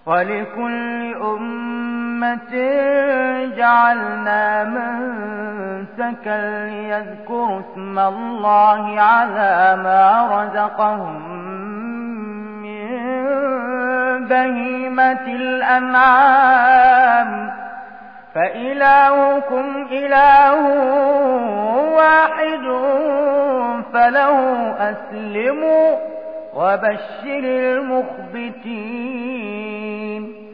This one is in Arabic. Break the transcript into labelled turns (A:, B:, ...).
A: ولكل أمة جعلنا منسكا ليذكروا اسم الله على ما رزقهم من بهيمة الأنعام فإلهكم إله واحد فله أسلموا وبشر المخبتين